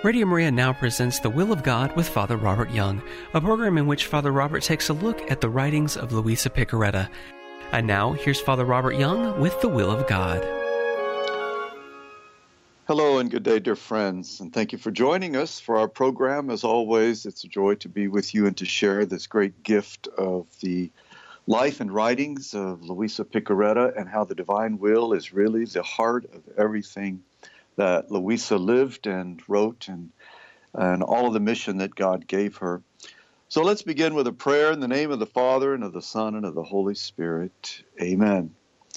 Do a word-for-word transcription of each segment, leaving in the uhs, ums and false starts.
Radio Maria now presents The Will of God with Father Robert Young, a program in which Father Robert takes a look at the writings of Luisa Piccarreta. And now, here's Father Robert Young with The Will of God. Hello and good day, dear friends, and thank you for joining us for our program. As always, it's a joy to be with you and to share this great gift of the life and writings of Luisa Piccarreta and how the divine will is really the heart of everything that Luisa lived and wrote and, and all of the mission that God gave her. So let's begin with a prayer in the name of the Father and of the Son and of the Holy Spirit. Amen.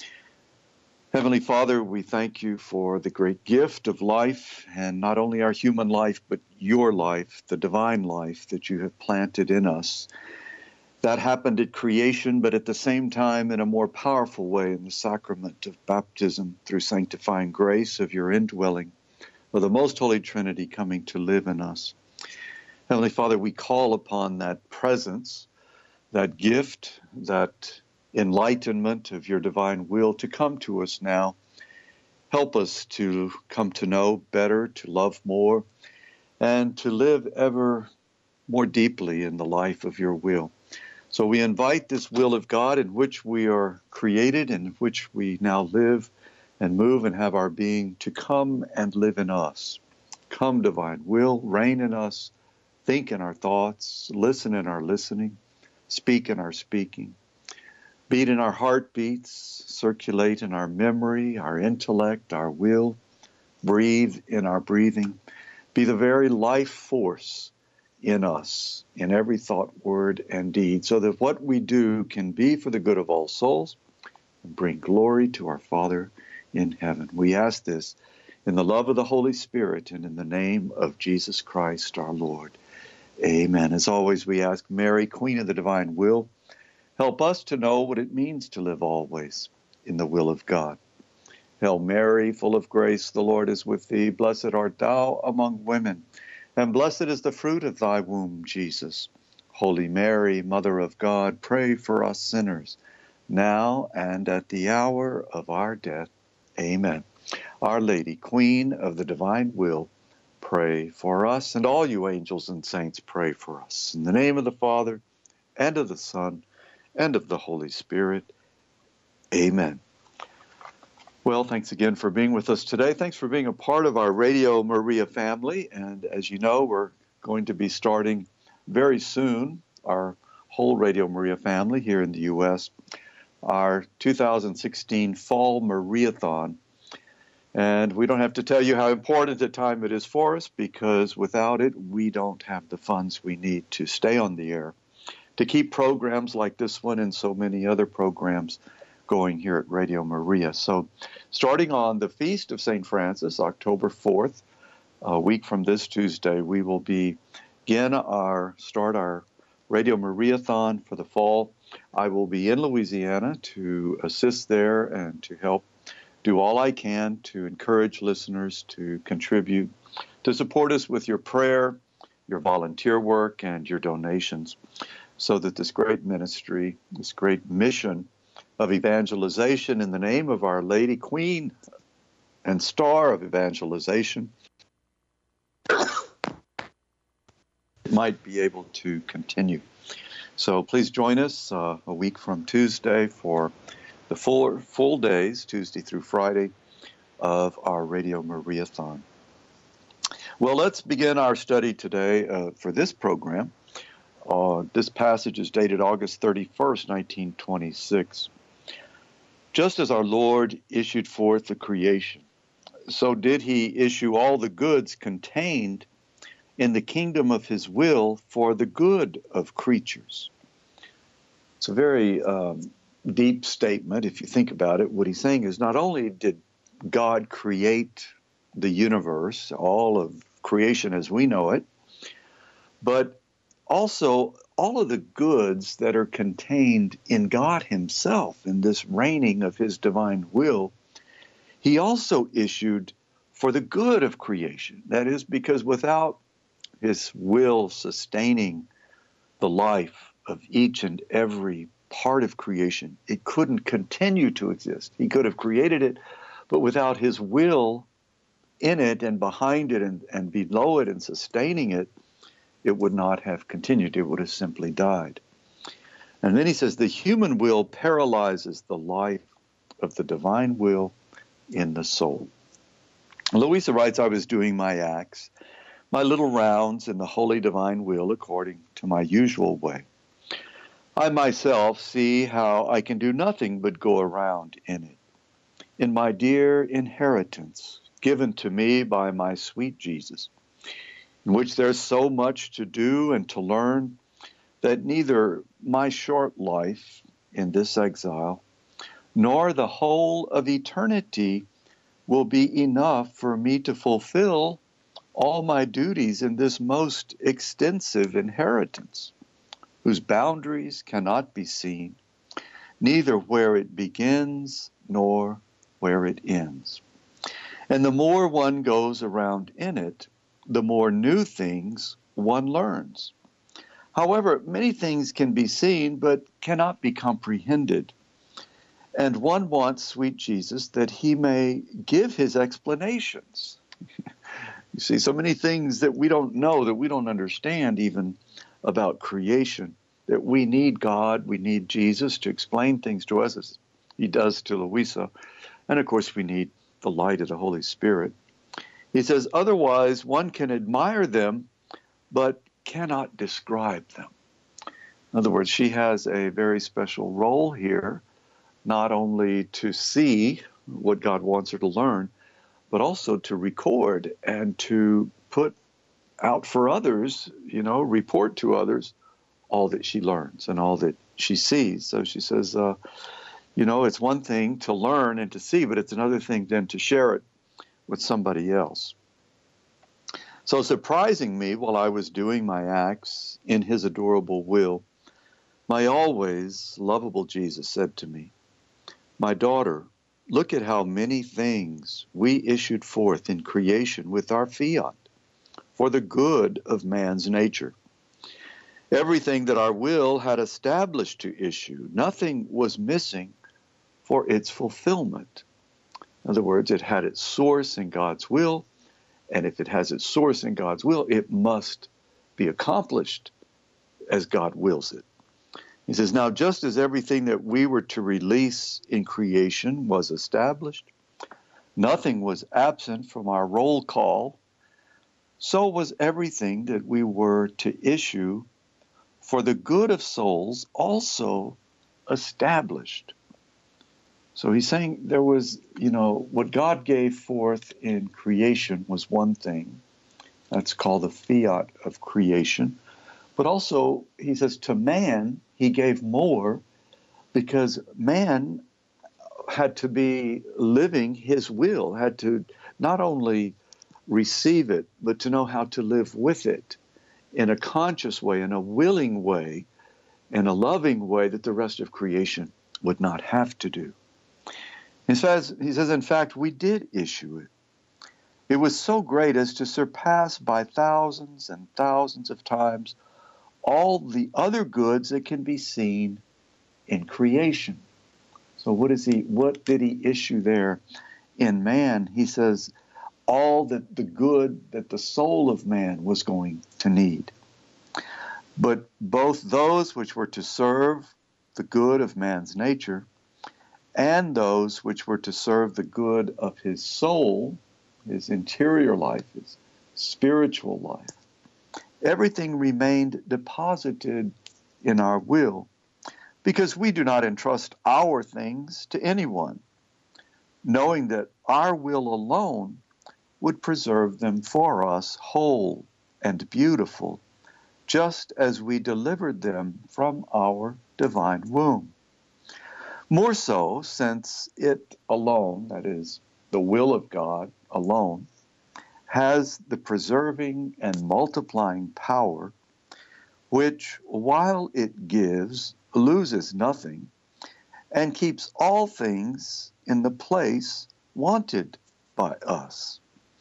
Heavenly Father, we thank you for the great gift of life, and not only our human life, but your life, the divine life that you have planted in us. That happened at creation, but at the same time in a more powerful way in the sacrament of baptism through sanctifying grace of your indwelling, of the most holy Trinity coming to live in us. Heavenly Father, we call upon that presence, that gift, that enlightenment of your divine will to come to us now. Help us to come to know better, to love more, and to live ever more deeply in the life of your will. So we invite this will of God in which we are created, in which we now live and move and have our being, to come and live in us. Come, divine will, reign in us, think in our thoughts, listen in our listening, speak in our speaking, beat in our heartbeats, circulate in our memory, our intellect, our will, breathe in our breathing, be the very life force in us, in every thought, word, and deed, so that what we do can be for the good of all souls and bring glory to our Father in heaven. We ask this in the love of the Holy Spirit and in the name of Jesus Christ our Lord. Amen. As always, we ask Mary, Queen of the Divine Will, help us to know what it means to live always in the will of God. Hail Mary, full of grace, the Lord is with thee. Blessed art thou among women, and blessed is the fruit of thy womb, Jesus. Holy Mary, Mother of God, pray for us sinners, now and at the hour of our death. Amen. Our Lady, Queen of the Divine Will, pray for us, and all you angels and saints pray for us. In the name of the Father, and of the Son, and of the Holy Spirit. Amen. Well, thanks again for being with us today. Thanks for being a part of our Radio Maria family. And as you know, we're going to be starting very soon, our whole Radio Maria family here in the U S, our two thousand sixteen Fall Mariathon. And we don't have to tell you how important a time it is for us, because without it, we don't have the funds we need to stay on the air, to keep programs like this one and so many other programs going here at Radio Maria. So starting on the Feast of Saint Francis, October fourth, a week from this Tuesday, we will begin our, start our Radio Mariathon for the fall. I will be in Louisiana to assist there and to help do all I can to encourage listeners to contribute, to support us with your prayer, your volunteer work, and your donations, so that this great ministry, this great mission of evangelization in the name of Our Lady, Queen and Star of Evangelization, might be able to continue. So please join us uh, a week from Tuesday for the full, full days, Tuesday through Friday, of our Radio Mariathon. Well, let's begin our study today uh, for this program. Uh, this passage is dated August thirty-first, nineteen twenty-six. Just as our Lord issued forth the creation, so did he issue all the goods contained in the kingdom of his will for the good of creatures. It's a very um, deep statement, if you think about it. What he's saying is, not only did God create the universe, all of creation as we know it, but also all of the goods that are contained in God himself, in this reigning of his divine will, he also issued for the good of creation. That is, because without his will sustaining the life of each and every part of creation, it couldn't continue to exist. He could have created it, but without his will in it and behind it and, and below it and sustaining it, it would not have continued. It would have simply died. And then he says, the human will paralyzes the life of the divine will in the soul. Louisa writes, I was doing my acts, my little rounds in the holy divine will according to my usual way. I myself see how I can do nothing but go around in it, in my dear inheritance given to me by my sweet Jesus, in which there's so much to do and to learn that neither my short life in this exile nor the whole of eternity will be enough for me to fulfill all my duties in this most extensive inheritance, whose boundaries cannot be seen, neither where it begins nor where it ends. And the more one goes around in it, the more new things one learns. However, many things can be seen but cannot be comprehended. And one wants sweet Jesus that he may give his explanations. You see, so many things that we don't know, that we don't understand even about creation, that we need God, we need Jesus to explain things to us as he does to Louisa. And of course, we need the light of the Holy Spirit. He says, otherwise one can admire them, but cannot describe them. In other words, she has a very special role here, not only to see what God wants her to learn, but also to record and to put out for others, you know, report to others all that she learns and all that she sees. So she says, uh, you know, it's one thing to learn and to see, but it's another thing then to share it with somebody else. So surprising me while I was doing my acts in his adorable will, my always lovable Jesus said to me, my daughter, look at how many things we issued forth in creation with our fiat for the good of man's nature. Everything that our will had established to issue, nothing was missing for its fulfillment. In other words, it had its source in God's will, and if it has its source in God's will, it must be accomplished as God wills it. He says, now just as everything that we were to release in creation was established, nothing was absent from our roll call, so was everything that we were to issue for the good of souls also established. So he's saying there was, you know, what God gave forth in creation was one thing. That's called the fiat of creation. But also, he says, to man, he gave more because man had to be living his will, had to not only receive it, but to know how to live with it in a conscious way, in a willing way, in a loving way that the rest of creation would not have to do. He says, he says, in fact, we did issue it. It was so great as to surpass by thousands and thousands of times all the other goods that can be seen in creation. So what is he, what did he issue there in man? He says, all that the good that the soul of man was going to need. But both those which were to serve the good of man's nature and those which were to serve the good of his soul, his interior life, his spiritual life, everything remained deposited in our will, because we do not entrust our things to anyone, knowing that our will alone would preserve them for us whole and beautiful, just as we delivered them from our divine womb. More so, since it alone, that is, the will of God alone, has the preserving and multiplying power, which, while it gives, loses nothing, and keeps all things in the place wanted by us.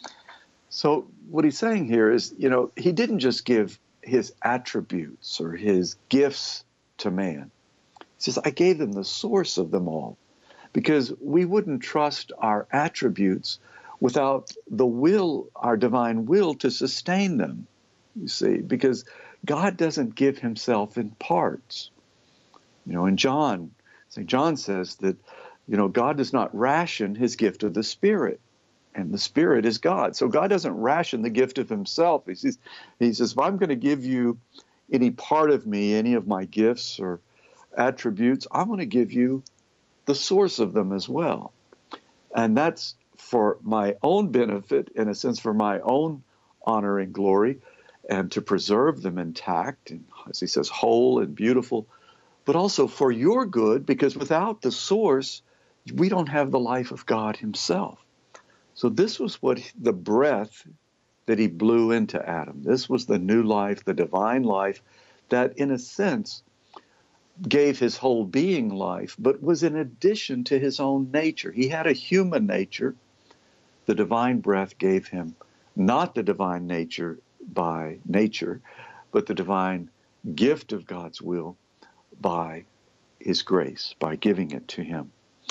So what he's saying here is, you know, he didn't just give his attributes or his gifts to man. He says, I gave them the source of them all, because we wouldn't trust our attributes, without the will, our divine will, to sustain them, you see, because God doesn't give himself in parts. You know, in John, Saint John says that, you know, God does not ration his gift of the Spirit, and the Spirit is God. So God doesn't ration the gift of himself. He says, he says, if I'm going to give you any part of me, any of my gifts or attributes, I want to give you the source of them as well. And that's for my own benefit, in a sense, for my own honor and glory, and to preserve them intact, and as he says, whole and beautiful, but also for your good, because without the source, we don't have the life of God himself. So this was what the breath that he blew into Adam. This was the new life, the divine life, that in a sense gave his whole being life, but was in addition to his own nature. He had a human nature. The divine breath gave him not the divine nature by nature, but the divine gift of God's will by his grace, by giving it to him.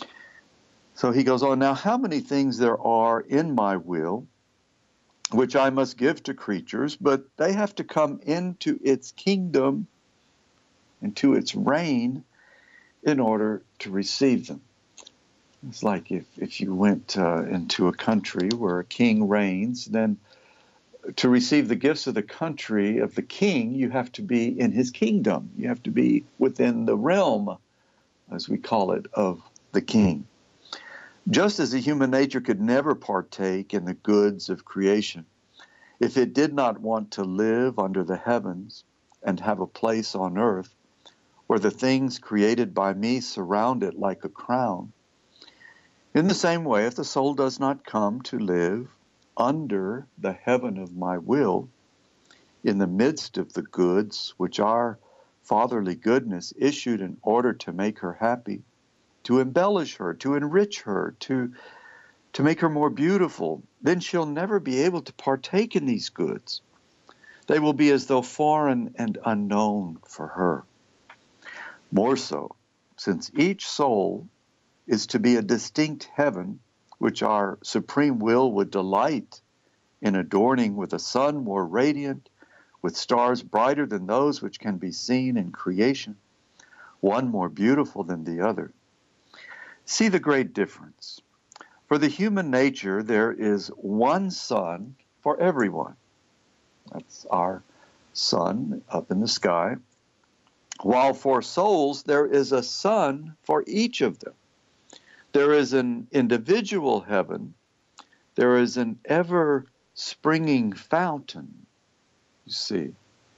So he goes on, now how many things there are in my will, which I must give to creatures, but they have to come into its kingdom, into its reign, in order to receive them. It's like if, if you went uh, into a country where a king reigns, then to receive the gifts of the country, of the king, you have to be in his kingdom. You have to be within the realm, as we call it, of the king. Just as the human nature could never partake in the goods of creation, if it did not want to live under the heavens and have a place on earth where the things created by me surround it like a crown, in the same way, if the soul does not come to live under the heaven of my will, in the midst of the goods which our fatherly goodness issued in order to make her happy, to embellish her, to enrich her, to, to make her more beautiful, then she'll never be able to partake in these goods. They will be as though foreign and unknown for her. More so, since each soul is to be a distinct heaven, which our supreme will would delight in adorning with a sun more radiant, with stars brighter than those which can be seen in creation, one more beautiful than the other. See the great difference. For the human nature, there is one sun for everyone. That's our sun up in the sky. While for souls, there is a sun for each of them. There is an individual heaven. There is an ever-springing fountain, you see.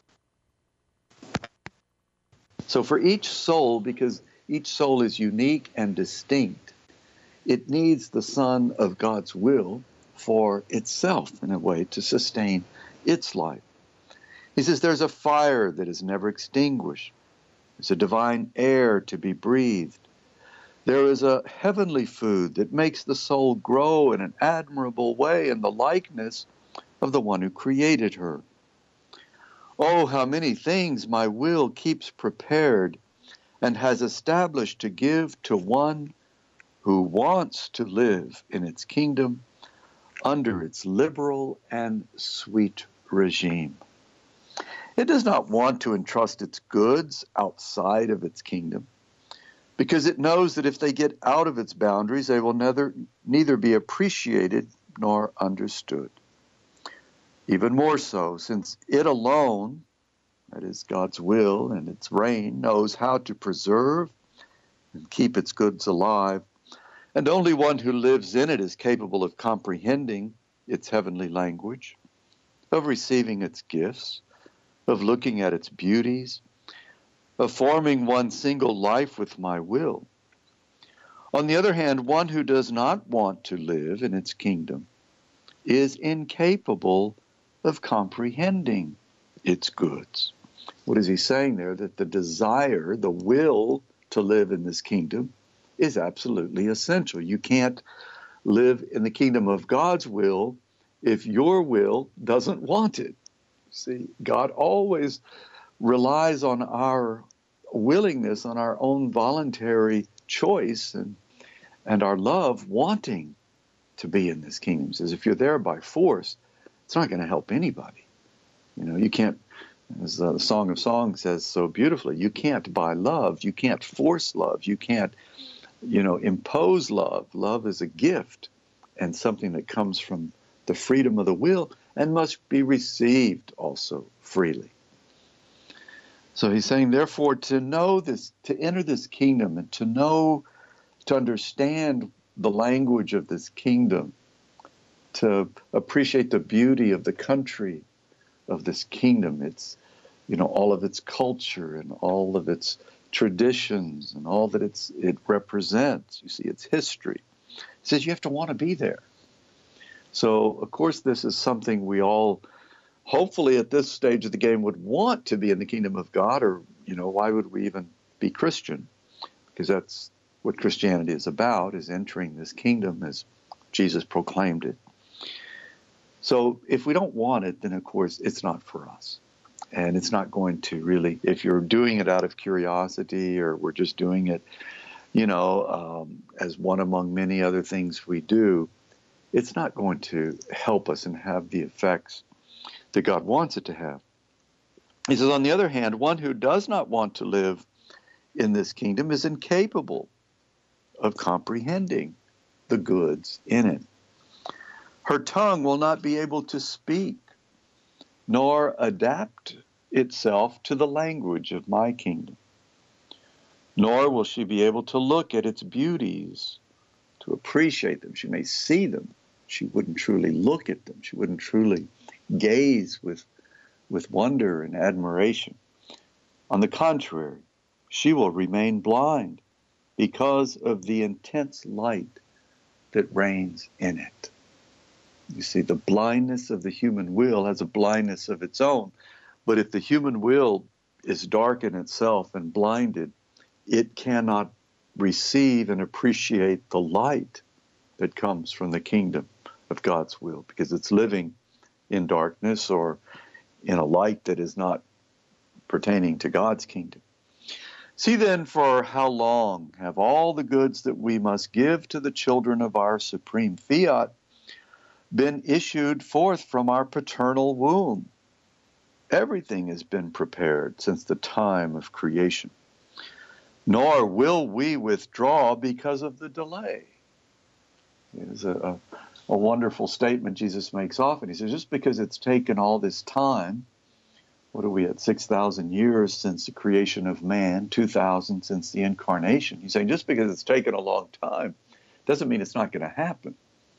So for each soul, because each soul is unique and distinct, it needs the sun of God's will for itself, in a way, to sustain its life. He says there's a fire that is never extinguished. There's a divine air to be breathed. There is a heavenly food that makes the soul grow in an admirable way in the likeness of the one who created her. Oh, how many things my will keeps prepared and has established to give to one who wants to live in its kingdom under its liberal and sweet regime. It does not want to entrust its goods outside of its kingdom, because it knows that if they get out of its boundaries, they will neither, neither be appreciated nor understood. Even more so, since it alone, that is God's will and its reign, knows how to preserve and keep its goods alive, and only one who lives in it is capable of comprehending its heavenly language, of receiving its gifts, of looking at its beauties, of forming one single life with my will. On the other hand, one who does not want to live in its kingdom is incapable of comprehending its goods. What is he saying there? That the desire, the will to live in this kingdom is absolutely essential. You can't live in the kingdom of God's will if your will doesn't want it. See, God always relies on our willingness, on our own voluntary choice and, and our love wanting to be in this kingdom. He says, if you're there by force, it's not going to help anybody. You know, you can't, as the Song of Songs says so beautifully, you can't buy love. You can't force love. You can't, you know, impose love. Love is a gift and something that comes from the freedom of the will and must be received also freely. So he's saying, therefore, to know this, to enter this kingdom and to know, to understand the language of this kingdom, to appreciate the beauty of the country of this kingdom, its, you know, all of its culture and all of its traditions and all that it's, it represents. You see, its history. He says you have to want to be there. So, of course, this is something we all, hopefully at this stage of the game, would want to be in the kingdom of God, or, you know, why would we even be Christian? Because that's what Christianity is about, is entering this kingdom as Jesus proclaimed it. So if we don't want it, then, of course, it's not for us. And it's not going to really, if you're doing it out of curiosity or we're just doing it, you know, um, as one among many other things we do, it's not going to help us and have the effects that God wants it to have. He says, on the other hand, one who does not want to live in this kingdom is incapable of comprehending the goods in it. Her tongue will not be able to speak, nor adapt itself to the language of my kingdom. Nor will she be able to look at its beauties, to appreciate them. She may see them. She wouldn't truly look at them. She wouldn't truly gaze with, with wonder and admiration. On the contrary, she will remain blind because of the intense light that reigns in it. You see, the blindness of the human will has a blindness of its own. But if the human will is dark in itself and blinded, it cannot receive and appreciate the light that comes from the kingdom of God's will, because it's living in darkness or in a light that is not pertaining to God's kingdom. See then, for how long have all the goods that we must give to the children of our supreme fiat been issued forth from our paternal womb? Everything has been prepared since the time of creation. Nor will we withdraw because of the delay. It's a, a, a wonderful statement Jesus makes often. He says, just because it's taken all this time, what are we at, six thousand years since the creation of man, two thousand since the incarnation. He's saying just because it's taken a long time doesn't mean it's not going to happen.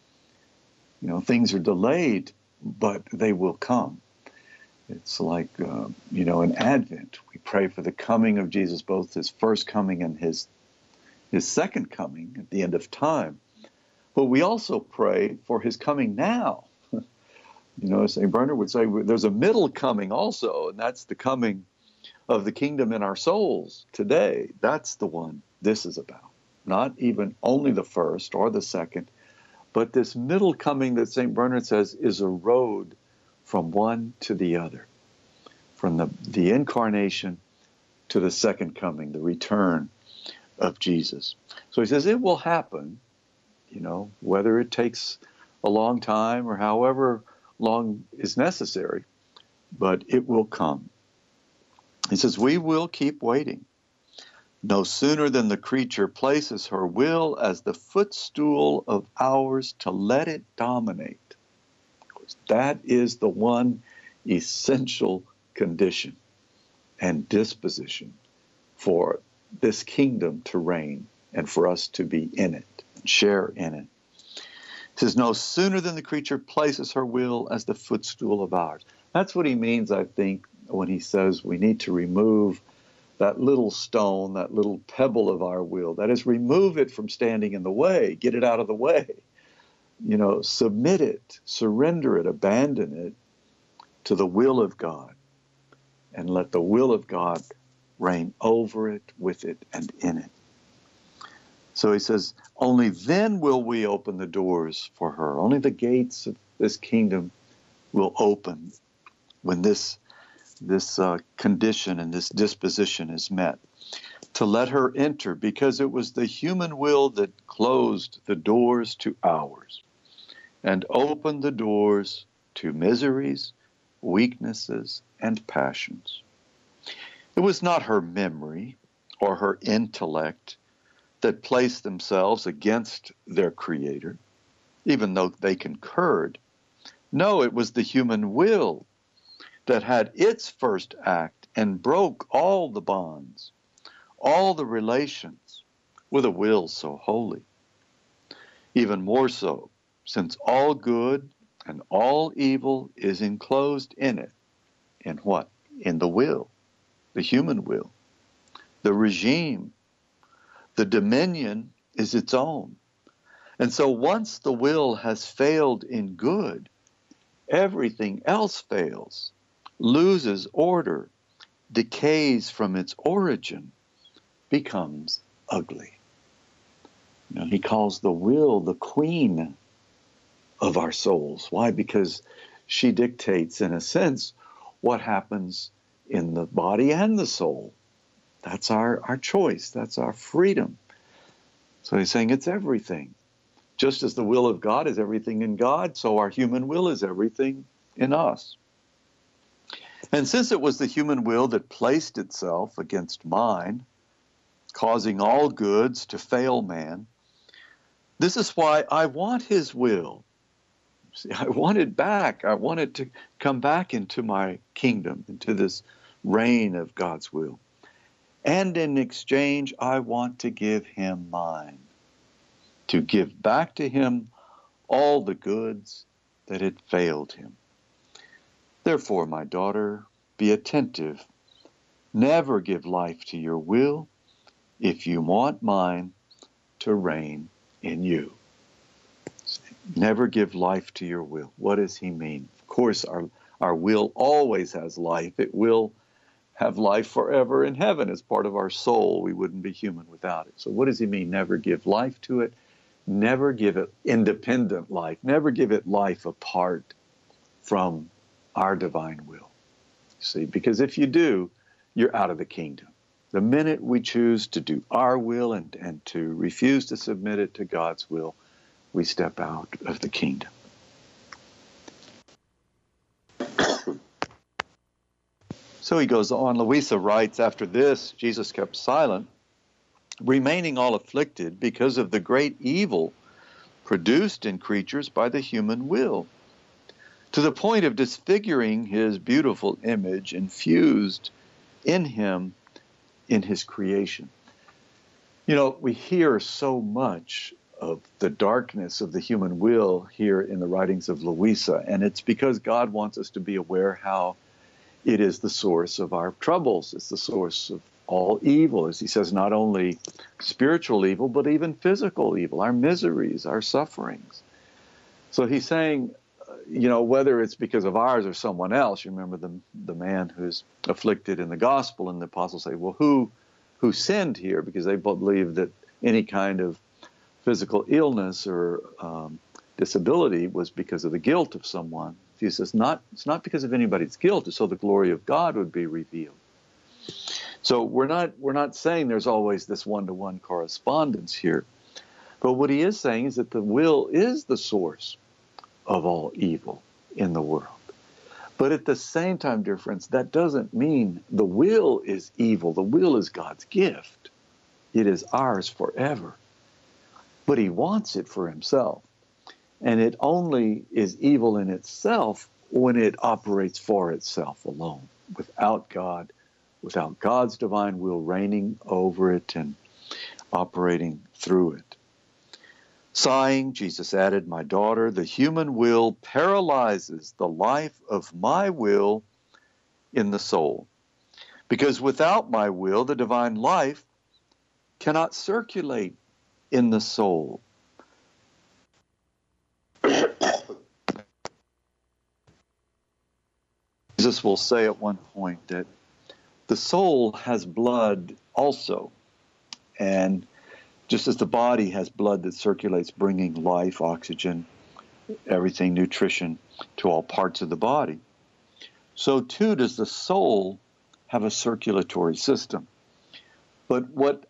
You know, things are delayed, but they will come. It's like, uh, you know, in Advent, we pray for the coming of Jesus, both his first coming and his, his second coming at the end of time. But we also pray for his coming now. You know, Saint Bernard would say there's a middle coming also, and that's the coming of the kingdom in our souls today. That's the one this is about. Not even only the first or the second, but this middle coming that Saint Bernard says is a road from one to the other, from the, the incarnation to the second coming, the return of Jesus. So he says it will happen, you know, whether it takes a long time or however long is necessary, but it will come. He says, we will keep waiting. No sooner than the creature places her will as the footstool of ours to let it dominate. That is the one essential condition and disposition for this kingdom to reign and for us to be in it, share in it. It says, no sooner than the creature places her will as the footstool of ours. That's what he means, I think, when he says we need to remove that little stone, that little pebble of our will. That is, remove it from standing in the way, get it out of the way. You know, submit it, surrender it, abandon it to the will of God, and let the will of God reign over it, with it, and in it. So he says, only then will we open the doors for her. Only the gates of this kingdom will open when this, this uh, condition and this disposition is met. To let her enter, because it was the human will that closed the doors to ours. and opened the doors to miseries, weaknesses, and passions. It was not her memory or her intellect that placed themselves against their Creator, even though they concurred. No, it was the human will that had its first act and broke all the bonds, all the relations, with a will so holy. Even more so, since all good and all evil is enclosed in it. In what? In the will, the human will. The regime, the dominion is its own. And so once the will has failed in good, everything else fails, loses order, decays from its origin, becomes ugly. You know, he calls the will the queen of our souls. Why? Because she dictates, in a sense, what happens in the body and the soul. That's our, our choice. That's our freedom. So he's saying it's everything. Just as the will of God is everything in God, so our human will is everything in us. And since it was the human will that placed itself against mine, causing all goods to fail man, this is why I want his will. See, I want it back. I want it to come back into my kingdom, into this reign of God's will. And in exchange, I want to give him mine, to give back to him all the goods that had failed him. Therefore, my daughter, be attentive. Never give life to your will if you want mine to reign in you. Never give life to your will. What does he mean? Of course, our, our will always has life. It will have life forever in heaven as part of our soul. We wouldn't be human without it. So what does he mean? Never give life to it. Never give it independent life. Never give it life apart from our divine will. See, because if you do, you're out of the kingdom. The minute we choose to do our will and, and to refuse to submit it to God's will, we step out of the kingdom. So he goes on. Louisa writes, after this, Jesus kept silent, remaining all afflicted because of the great evil produced in creatures by the human will, to the point of disfiguring his beautiful image infused in him in his creation. You know, we hear so much of the darkness of the human will here in the writings of Louisa, and it's because God wants us to be aware how it is the source of our troubles. It's the source of all evil, as he says, not only spiritual evil, but even physical evil, our miseries, our sufferings. So he's saying, you know, whether it's because of ours or someone else, you remember the the man who's afflicted in the gospel, and the apostles say, well, who who sinned here? Because they believe that any kind of physical illness or um, disability was because of the guilt of someone. He says, not, it's not because of anybody's guilt, it's so the glory of God would be revealed. So we're not we're not saying there's always this one-to-one correspondence here. But what he is saying is that the will is the source of all evil in the world. But at the same time, dear friends, that doesn't mean the will is evil. The will is God's gift. It is ours forever. But he wants it for himself. And it only is evil in itself when it operates for itself alone, without God, without God's divine will reigning over it and operating through it. Sighing, Jesus added, my daughter, the human will paralyzes the life of my will in the soul. Because without my will, the divine life cannot circulate in the soul. Jesus will say at one point that the soul has blood also, and just as the body has blood that circulates, bringing life, oxygen, everything, nutrition to all parts of the body, so too does the soul have a circulatory system. But what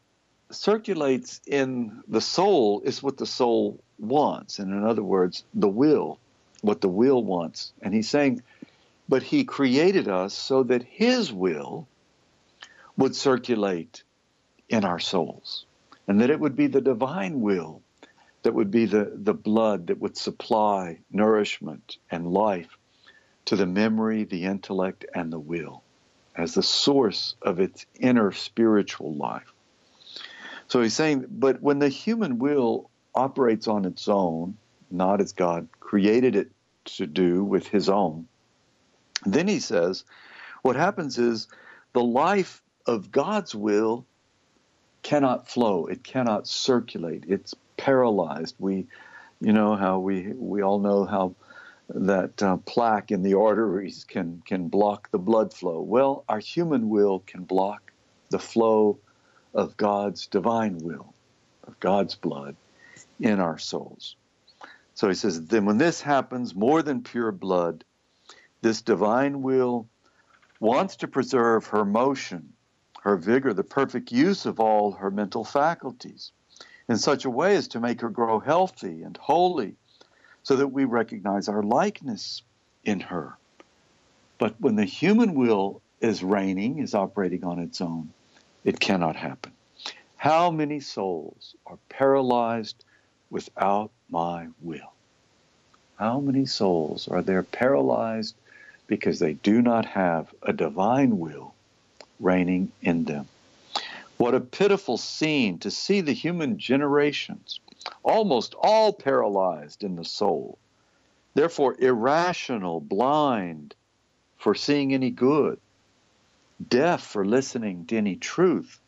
circulates in the soul is what the soul wants. And in other words, the will, what the will wants. And he's saying, but he created us so that his will would circulate in our souls, and that it would be the divine will that would be the, the blood that would supply nourishment and life to the memory, the intellect, and the will as the source of its inner spiritual life. So he's saying, but when the human will operates on its own, not as God created it to do with his own, then he says, what happens is the life of God's will cannot flow. It cannot circulate. It's paralyzed. We, you know, how we we all know how that uh, plaque in the arteries can can block the blood flow. Well, our human will can block the flow of God's divine will, of God's blood in our souls. So he says, then when this happens, more than pure blood, this divine will wants to preserve her motion, her vigor, the perfect use of all her mental faculties in such a way as to make her grow healthy and holy so that we recognize our likeness in her. But when the human will is reigning, is operating on its own, it cannot happen. How many souls are paralyzed without my will? How many souls are there paralyzed because they do not have a divine will reigning in them? What a pitiful scene to see the human generations, almost all paralyzed in the soul, therefore irrational, blind for seeing any good, deaf for listening to any truth,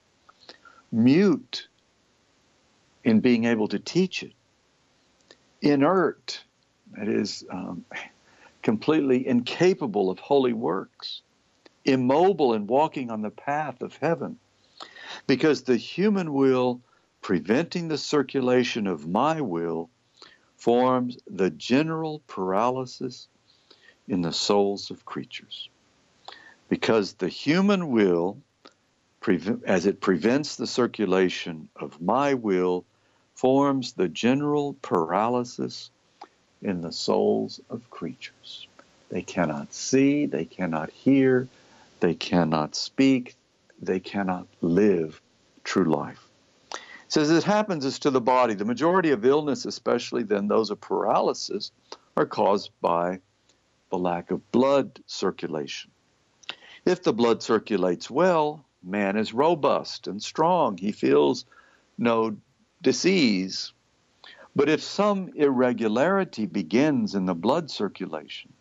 mute in being able to teach it, inert, that is, um, completely incapable of holy works, immobile in walking on the path of heaven, because the human will, preventing the circulation of my will, forms the general paralysis in the souls of creatures. Because the human will, as it prevents the circulation of my will, forms the general paralysis in the souls of creatures. They cannot see, they cannot hear, they cannot speak, they cannot live true life. It says it happens as to the body. The majority of illness, especially then those of paralysis, are caused by the lack of blood circulation. If the blood circulates well, man is robust and strong. He feels no disease. But if some irregularity begins in the blood circulation,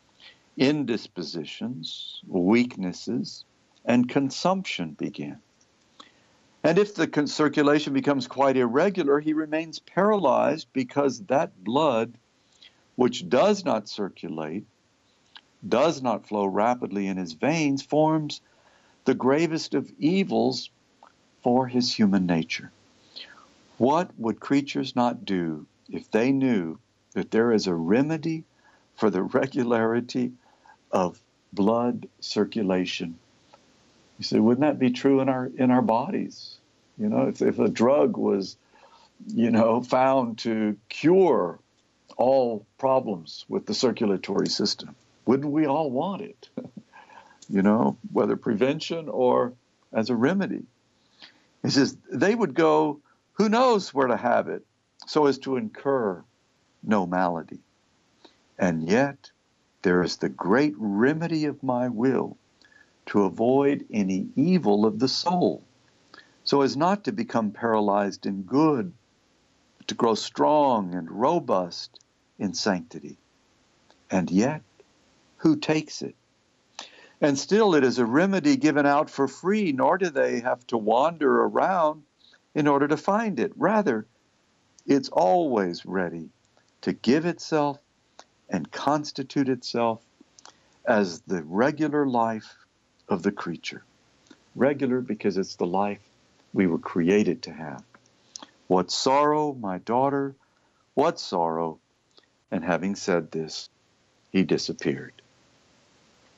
indispositions, weaknesses, and consumption begin. And if the circulation becomes quite irregular, he remains paralyzed because that blood, which does not circulate, does not flow rapidly in his veins, forms the gravest of evils for his human nature. What would creatures not do if they knew that there is a remedy for the regularity of blood circulation? You say, wouldn't that be true in our in our bodies? You know, if, if a drug was, you know, found to cure all problems with the circulatory system, wouldn't we all want it? You know, whether prevention or as a remedy. He says they would go, who knows where to have it, so as to incur no malady. And yet there is the great remedy of my will to avoid any evil of the soul, so as not to become paralyzed in good, but to grow strong and robust in sanctity. And yet, who takes it? And still it is a remedy given out for free, nor do they have to wander around in order to find it. Rather, it's always ready to give itself and constitute itself as the regular life of the creature. Regular because it's the life we were created to have. What sorrow, my daughter, what sorrow. And having said this, he disappeared.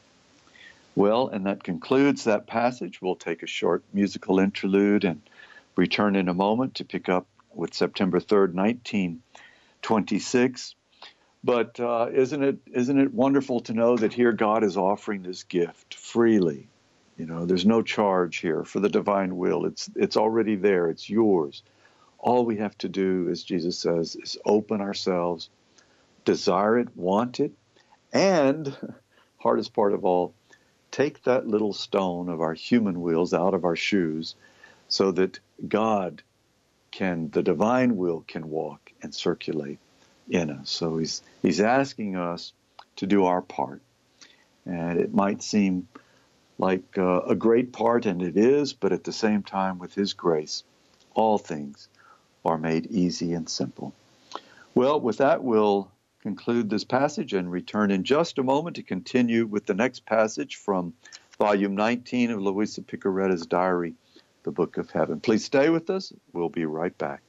Well, and that concludes that passage. We'll take a short musical interlude and return in a moment to pick up with September third, nineteen twenty-six. But uh, isn't it isn't it wonderful to know that here God is offering this gift freely? You know, there's no charge here for the divine will. It's it's already there. It's yours. All we have to do, as Jesus says, is open ourselves, desire it, want it, and, hardest part of all, take that little stone of our human wills out of our shoes so that God can, the divine will can walk and circulate in us. So he's he's asking us to do our part. And it might seem like uh, a great part, and it is, but at the same time, with his grace, all things are made easy and simple. Well, with that, we'll conclude this passage and return in just a moment to continue with the next passage from volume nineteen of Louisa Picaretta's diary, The Book of Heaven. Please stay with us. We'll be right back.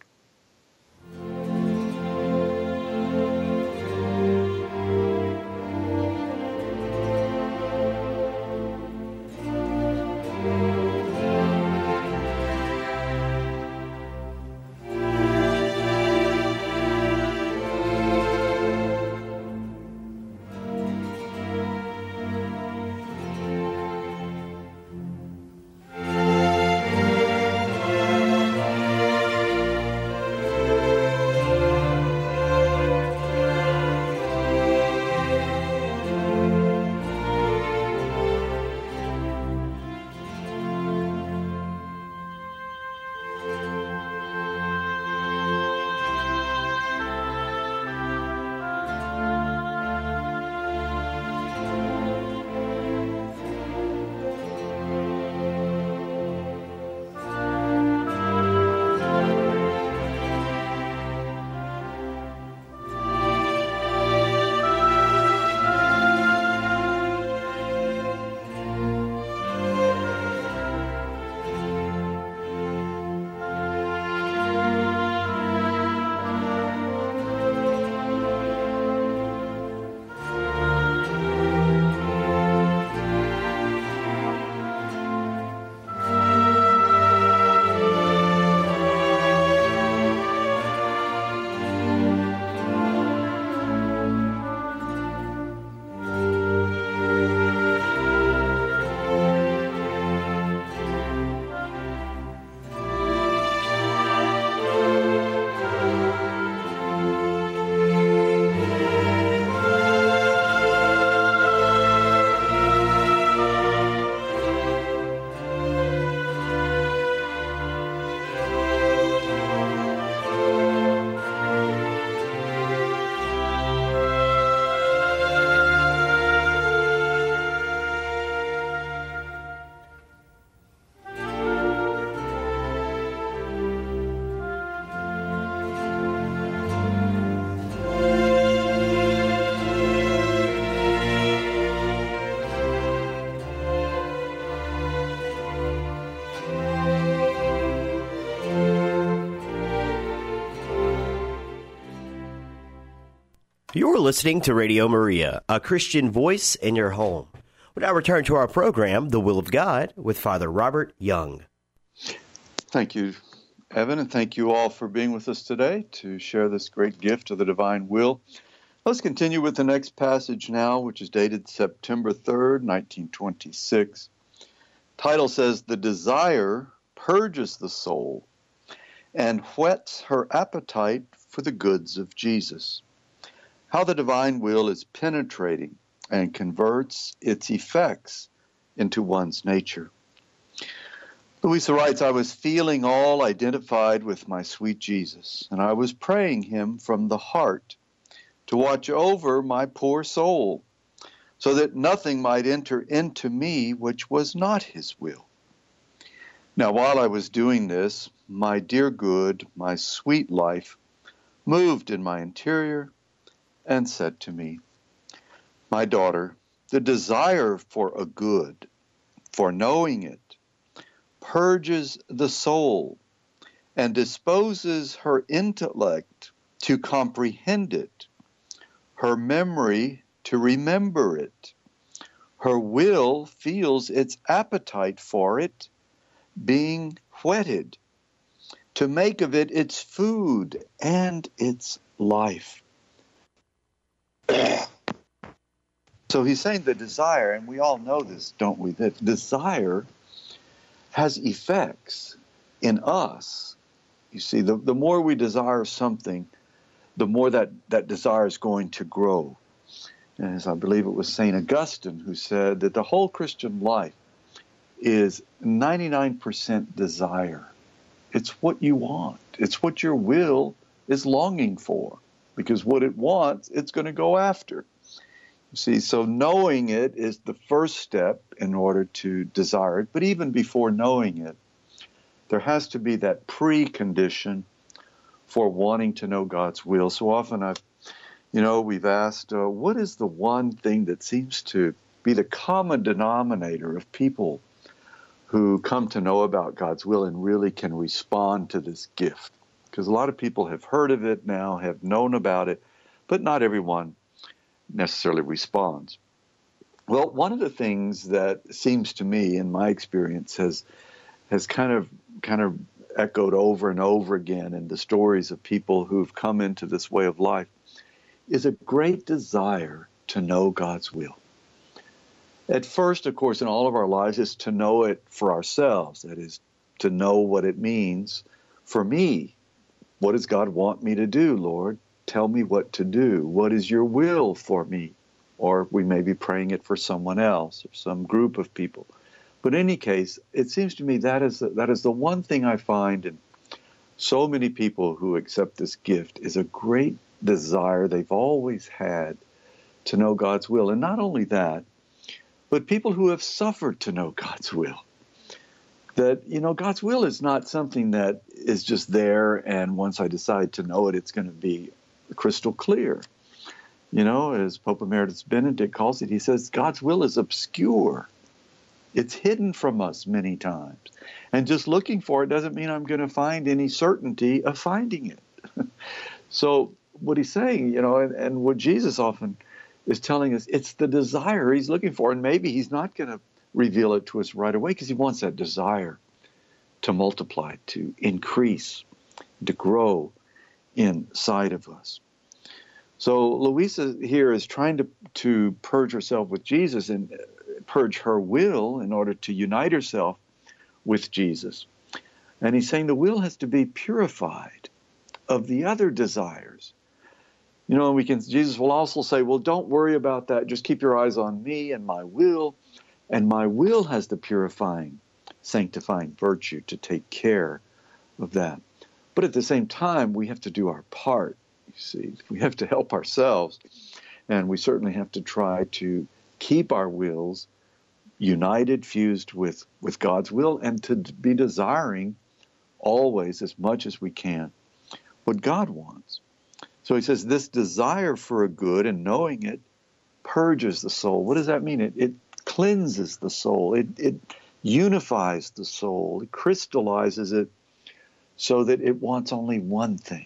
You're listening to Radio Maria, a Christian voice in your home. We now return to our program, The Will of God, with Father Robert Young. Thank you, Evan, and thank you all for being with us today to share this great gift of the divine will. Let's continue with the next passage now, which is dated September third, nineteen twenty-six. Title says, "The desire purges the soul and whets her appetite for the goods of Jesus. How the divine will is penetrating and converts its effects into one's nature." Louisa writes, "I was feeling all identified with my sweet Jesus, and I was praying him from the heart to watch over my poor soul, so that nothing might enter into me which was not his will. Now, while I was doing this, my dear good, my sweet life, moved in my interior and said to me, 'My daughter, the desire for a good, for knowing it, purges the soul and disposes her intellect to comprehend it, her memory to remember it, her will feels its appetite for it being whetted, to make of it its food and its life. So he's saying the desire, and we all know this, don't we, that desire has effects in us. You see, the, the more we desire something, the more that, that desire is going to grow. And as I believe it was Saint Augustine who said that the whole Christian life is ninety-nine percent desire. It's what you want. It's what your will is longing for, because what it wants, it's going to go after. You see, so knowing it is the first step in order to desire it. But even before knowing it, there has to be that precondition for wanting to know God's will. So often I've, you know, we've asked, uh, what is the one thing that seems to be the common denominator of people who come to know about God's will and really can respond to this gift? Because a lot of people have heard of it now, have known about it, but not everyone necessarily responds. Well, one of the things that seems to me, in my experience, has has kind of kind of echoed over and over again in the stories of people who've come into this way of life, is a great desire to know God's will. At first, of course, in all of our lives, is to know it for ourselves. That is, to know what it means for me. What does God want me to do, Lord? Tell me what to do. What is your will for me? Or we may be praying it for someone else or some group of people. But in any case, it seems to me that is the, that is the one thing I find in so many people who accept this gift is a great desire they've always had to know God's will. And not only that, but people who have suffered to know God's will. That, you know, God's will is not something that is just there and once I decide to know it, it's going to be crystal clear. You know, as Pope Emeritus Benedict calls it, he says God's will is obscure. It's hidden from us many times. And just looking for it doesn't mean I'm going to find any certainty of finding it. So what he's saying, you know, and, and what Jesus often is telling us, it's the desire he's looking for. And maybe he's not going to reveal it to us right away because he wants that desire to multiply, to increase, to grow inside of us. So Louisa here is trying to, to purge herself with Jesus and purge her will in order to unite herself with Jesus. And he's saying the will has to be purified of the other desires. You know, we can. Jesus will also say, well, don't worry about that. Just keep your eyes on me and my will. And my will has the purifying, sanctifying virtue to take care of that. But at the same time, we have to do our part. You see, we have to help ourselves. And we certainly have to try to keep our wills united, fused with, with God's will, and to be desiring always as much as we can what God wants. So he says this desire for a good and knowing it purges the soul. What does that mean? It, it cleanses the soul. It, it unifies the soul. It crystallizes it so that it wants only one thing.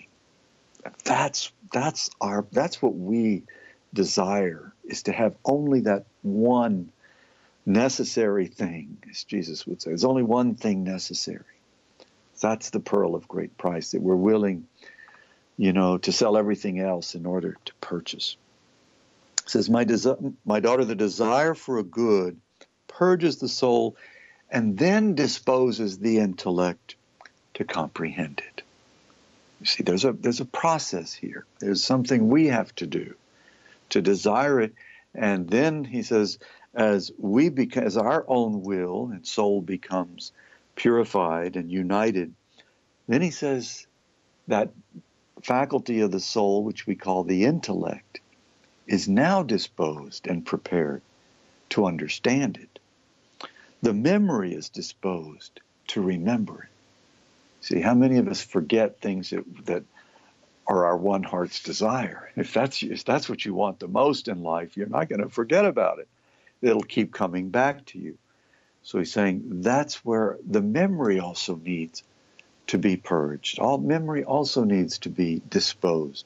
That's that's our that's what we desire, is to have only that one necessary thing, as Jesus would say. There's only one thing necessary. That's the pearl of great price, that we're willing, you know, to sell everything else in order to purchase. It says, my, desi- my daughter, the desire for a good purges the soul and then disposes the intellect to comprehend it. You see, there's a there's a process here. There's something we have to do to desire it. And then he says, as we beca- as our own will and soul becomes purified and united, then he says that faculty of the soul, which we call the intellect, is now disposed and prepared to understand it. The memory is disposed to remember it. See, how many of us forget things that, that are our one heart's desire? If that's, if that's what you want the most in life, you're not going to forget about it. It'll keep coming back to you. So he's saying that's where the memory also needs to be purged. All memory also needs to be disposed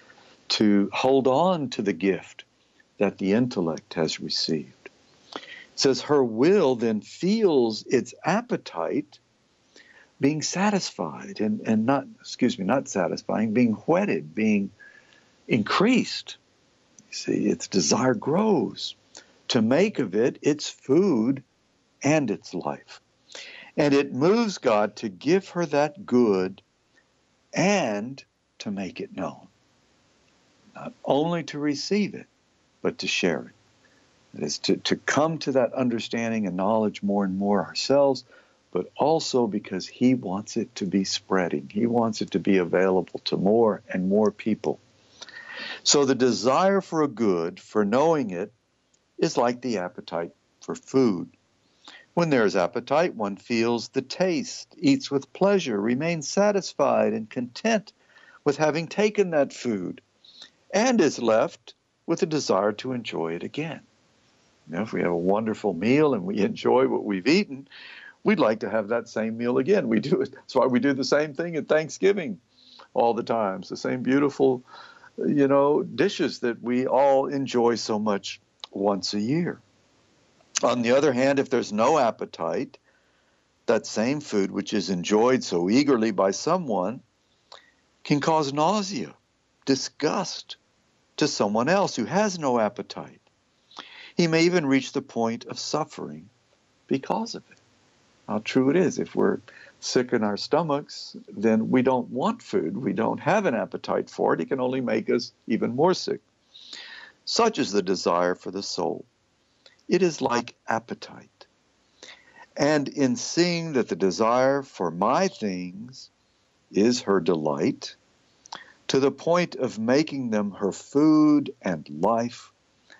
to hold on to the gift that the intellect has received. It says her will then feels its appetite being satisfied and, and not, excuse me, not satisfying, being whetted, being increased. You see, its desire grows to make of it its food and its life. And it moves God to give her that good and to make it known. Not only to receive it, but to share it. That is to, to come to that understanding and knowledge more and more ourselves, but also because he wants it to be spreading. He wants it to be available to more and more people. So the desire for a good, for knowing it, is like the appetite for food. When there is appetite, one feels the taste, eats with pleasure, remains satisfied and content with having taken that food, and is left with a desire to enjoy it again. You know, if we have a wonderful meal and we enjoy what we've eaten, we'd like to have that same meal again. We do it. That's why we do the same thing at Thanksgiving all the time. It's the same beautiful, you know, dishes that we all enjoy so much once a year. On the other hand, if there's no appetite, that same food which is enjoyed so eagerly by someone can cause nausea, disgust to someone else who has no appetite. He may even reach the point of suffering because of it. How true it is. If we're sick in our stomachs, then we don't want food. We don't have an appetite for it. It can only make us even more sick. Such is the desire for the soul. It is like appetite. And in seeing that the desire for my things is her delight, to the point of making them her food and life,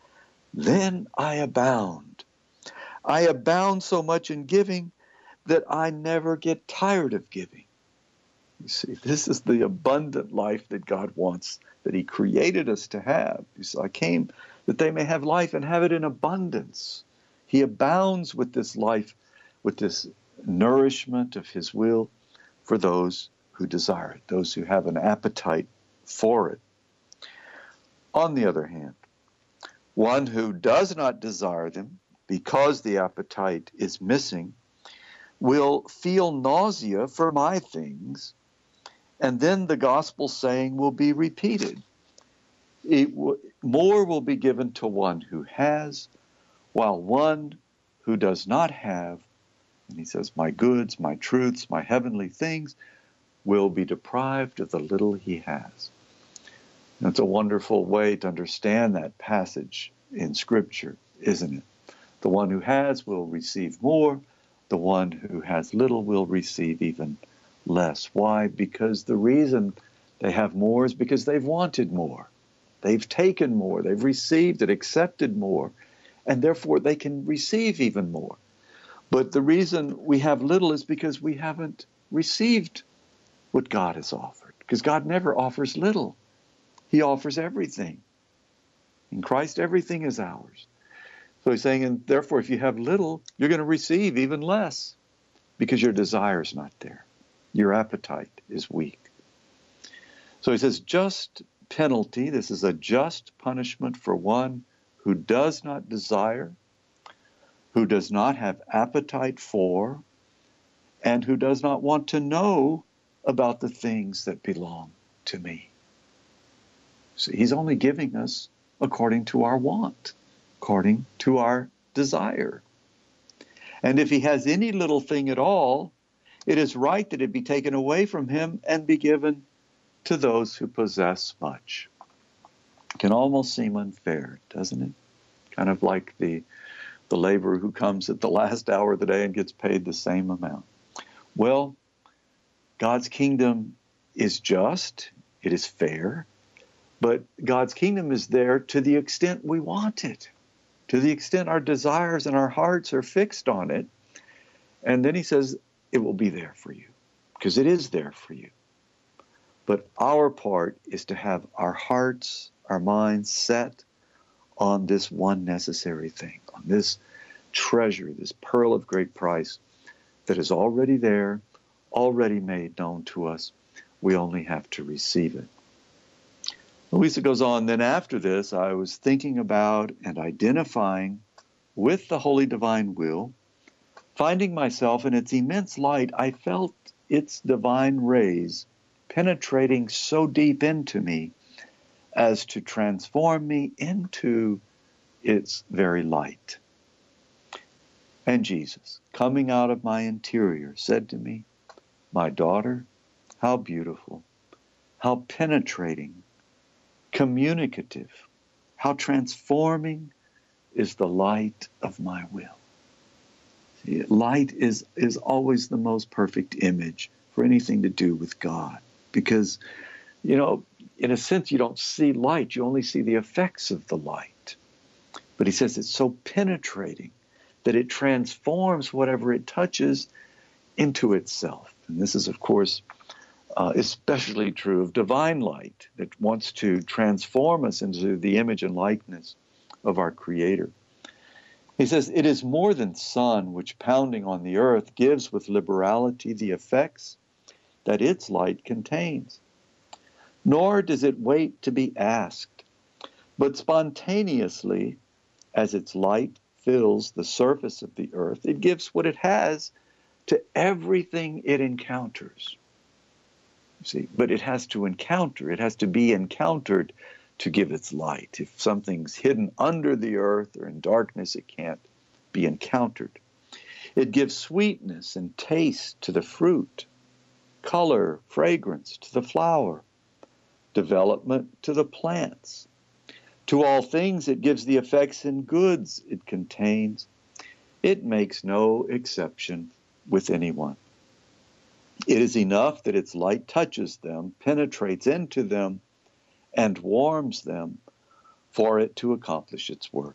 then I abound. I abound so much in giving that I never get tired of giving. You see, this is the abundant life that God wants, that he created us to have. He said, I came that they may have life and have it in abundance. He abounds with this life, with this nourishment of his will for those who desire it, those who have an appetite for it. On the other hand, one who does not desire them because the appetite is missing will feel nausea for my things, and then the gospel saying will be repeated. It w- more will be given to one who has, while one who does not have, and he says, my goods, my truths, my heavenly things, will be deprived of the little he has. And it's a wonderful way to understand that passage in Scripture, isn't it? The one who has will receive more. The one who has little will receive even less. Why? Because the reason they have more is because they've wanted more. They've taken more. They've received it, accepted more, and therefore they can receive even more. But the reason we have little is because we haven't received what God has offered. Because God never offers little. He offers everything. In Christ, everything is ours. So he's saying, and therefore, if you have little, you're going to receive even less because your desire is not there. Your appetite is weak. So he says, just penalty. This is a just punishment for one who does not desire, who does not have appetite for, and who does not want to know about the things that belong to me. See, he's only giving us according to our want, according to our desire. And if he has any little thing at all, it is right that it be taken away from him and be given to those who possess much. It can almost seem unfair, doesn't it? Kind of like the, the laborer who comes at the last hour of the day and gets paid the same amount. Well, God's kingdom is just, it is fair, but God's kingdom is there to the extent we want it, to the extent our desires and our hearts are fixed on it. And then he says, it will be there for you, because it is there for you. But our part is to have our hearts, our minds set on this one necessary thing, on this treasure, this pearl of great price that is already there, already made known to us. We only have to receive it. Louisa goes on, then after this, I was thinking about and identifying with the holy divine will. Finding myself in its immense light, I felt its divine rays penetrating so deep into me as to transform me into its very light. And Jesus, coming out of my interior, said to me, "My daughter, how beautiful, how penetrating, communicative, how transforming is the light of my will." See, light is, is always the most perfect image for anything to do with God. Because, you know, in a sense, you don't see light, you only see the effects of the light. But he says it's so penetrating that it transforms whatever it touches into itself. And this is, of course, uh, especially true of divine light that wants to transform us into the image and likeness of our Creator. He says, "It is more than sun which pounding on the earth gives with liberality the effects that its light contains. Nor does it wait to be asked, but spontaneously, as its light fills the surface of the earth, it gives what it has to everything it encounters." You see, but it has to encounter, it has to be encountered to give its light. If something's hidden under the earth or in darkness, it can't be encountered. It gives sweetness and taste to the fruit, color, fragrance to the flower, development to the plants. To all things it gives the effects and goods it contains. It makes no exception with anyone. It is enough that its light touches them, penetrates into them, and warms them for it to accomplish its work.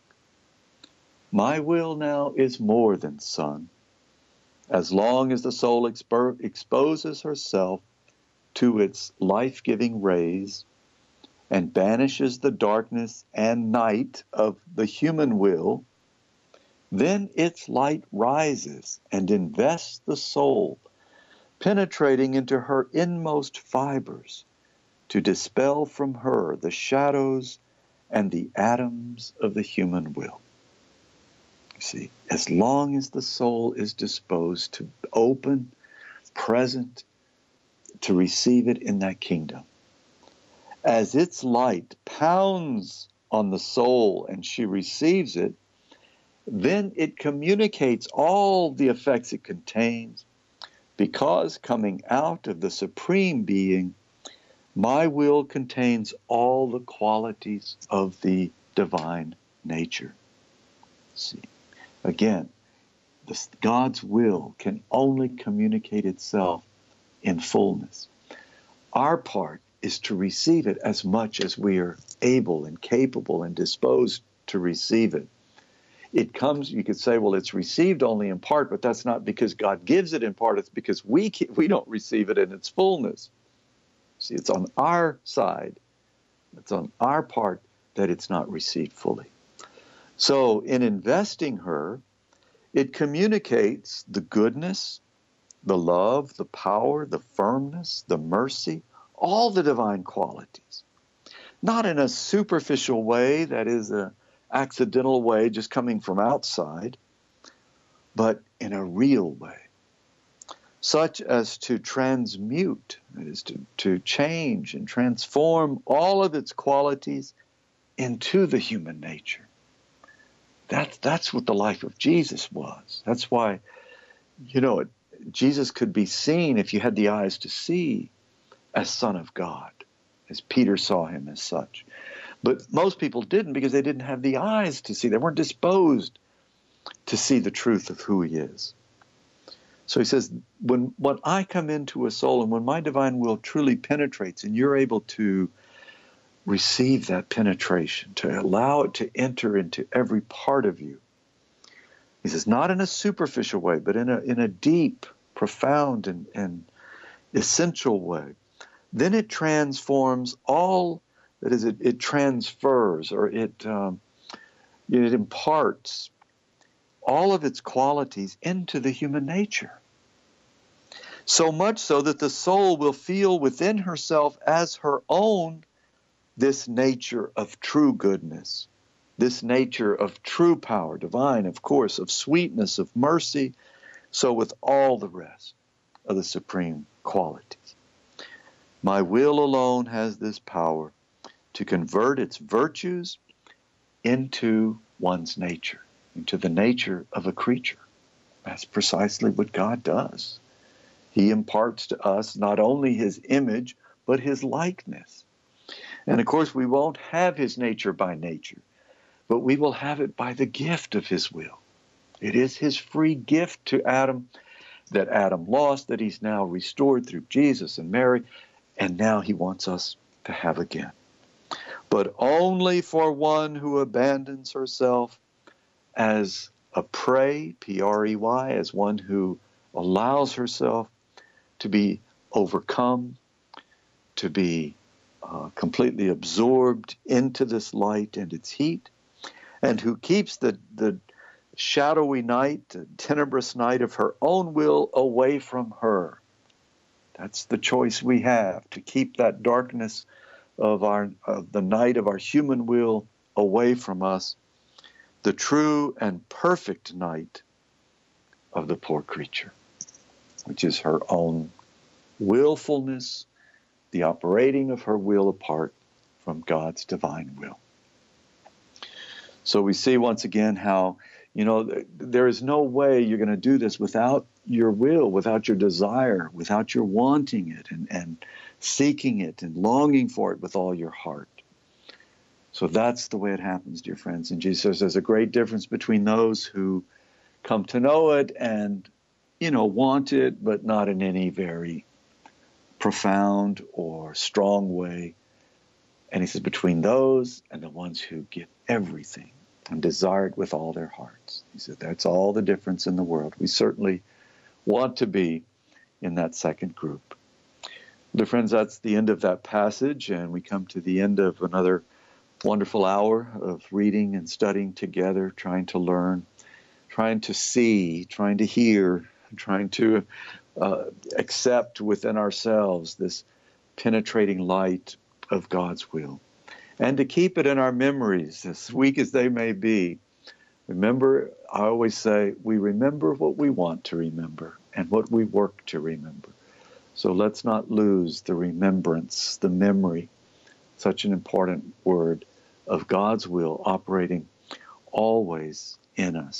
My will now is more than sun. As long as the soul expo- exposes herself to its life-giving rays and banishes the darkness and night of the human will, then its light rises and invests the soul, penetrating into her inmost fibers to dispel from her the shadows and the atoms of the human will. You see, as long as the soul is disposed to open, present, to receive it in that kingdom, as its light pounds on the soul and she receives it, then it communicates all the effects it contains, because coming out of the Supreme Being, my will contains all the qualities of the divine nature. See, again, this, God's will can only communicate itself in fullness. Our part is to receive it as much as we are able and capable and disposed to receive it. It comes, you could say, well, it's received only in part, but that's not because God gives it in part. It's because we we don't receive it in its fullness. See, it's on our side, it's on our part that it's not received fully. So in investing her, it communicates the goodness, the love, the power, the firmness, the mercy, all the divine qualities. Not in a superficial way, that is an accidental way just coming from outside, but in a real way, such as to transmute, that is to, to change and transform all of its qualities into the human nature. That's, that's what the life of Jesus was. That's why, you know, it, Jesus could be seen, if you had the eyes to see, as Son of God, as Peter saw him as such. But most people didn't, because they didn't have the eyes to see. They weren't disposed to see the truth of who he is. So he says, when, when I come into a soul and when my divine will truly penetrates and you're able to receive that penetration, to allow it to enter into every part of you, he says, not in a superficial way, but in a, in a deep, profound, and, and essential way, then it transforms all, that is, it, it transfers, or it, um, it imparts all of its qualities into the human nature. So much so that the soul will feel within herself as her own this nature of true goodness, this nature of true power, divine, of course, of sweetness, of mercy, so with all the rest. of the supreme qualities. My will alone has this power to convert its virtues into one's nature, into the nature of a creature. That's precisely what God does. He imparts to us not only his image, but his likeness. And of course, we won't have his nature by nature, but we will have it by the gift of his will. It is his free gift to Adam that Adam lost, that he's now restored through Jesus and Mary, and now he wants us to have again. But only for one who abandons herself as a prey, P R E Y, as one who allows herself to be overcome, to be uh, completely absorbed into this light and its heat, and who keeps the, the shadowy night, the tenebrous night of her own will away from her. That's the choice we have, to keep that darkness of our of the night of our human will away from us, the true and perfect night of the poor creature, which is her own willfulness, the operating of her will apart from God's divine will. So we see once again how, you know, there is no way you're going to do this without your will, without your desire, without your wanting it and, and seeking it and longing for it with all your heart. So that's the way it happens, dear friends. And Jesus says there's a great difference between those who come to know it and, you know, want it, but not in any very profound or strong way. And he says between those and the ones who give everything and desire it with all their hearts. He said that's all the difference in the world. We certainly want to be in that second group. Dear friends, that's the end of that passage, and we come to the end of another wonderful hour of reading and studying together, trying to learn, trying to see, trying to hear, trying to uh, accept within ourselves this penetrating light of God's will, and to keep it in our memories, as weak as they may be. Remember, I always say, we remember what we want to remember and what we work to remember. So let's not lose the remembrance, the memory, such an important word, of God's will operating always in us.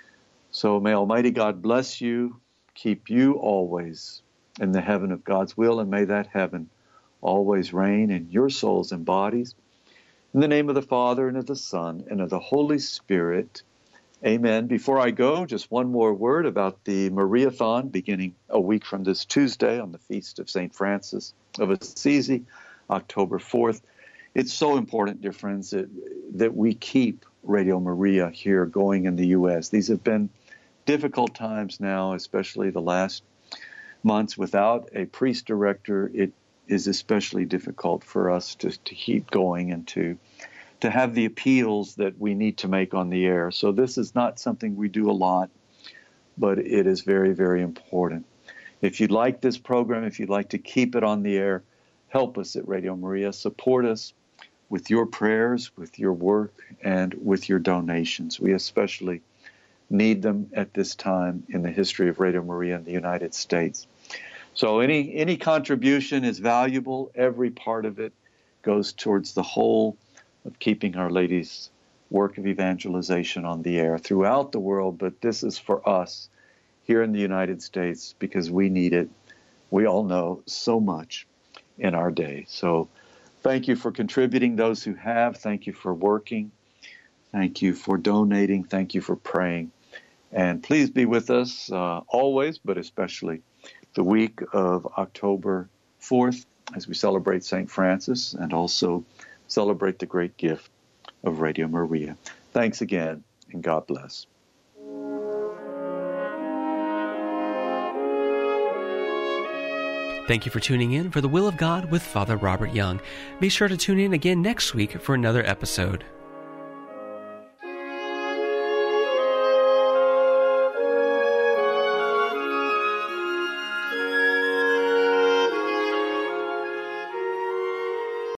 So may Almighty God bless you, keep you always in the heaven of God's will, and may that heaven always reign in your souls and bodies. In the name of the Father, and of the Son, and of the Holy Spirit, amen. Before I go, just one more word about the Mariathon beginning a week from this Tuesday on the feast of Saint Francis of Assisi, October fourth. It's so important, dear friends, that, that we keep Radio Maria here going in the U S. These have been difficult times now, especially the last months. Without a priest director, it is especially difficult for us to, to keep going and to, to have the appeals that we need to make on the air. So this is not something we do a lot, but it is very, very important. If you'd like this program, if you'd like to keep it on the air, help us at Radio Maria. Support us with your prayers, with your work, and with your donations. We especially need them at this time in the history of Radio Maria in the United States. So any any contribution is valuable. Every part of it goes towards the whole of keeping Our Lady's work of evangelization on the air throughout the world. But this is for us here in the United States because we need it. We all know so much in our day. So thank you for contributing, those who have. Thank you for working. Thank you for donating. Thank you for praying. And please be with us uh, always, but especially the week of October fourth as we celebrate Saint Francis and also celebrate the great gift of Radio Maria. Thanks again, and God bless. Thank you for tuning in for The Will of God with Father Robert Young. Be sure to tune in again next week for another episode.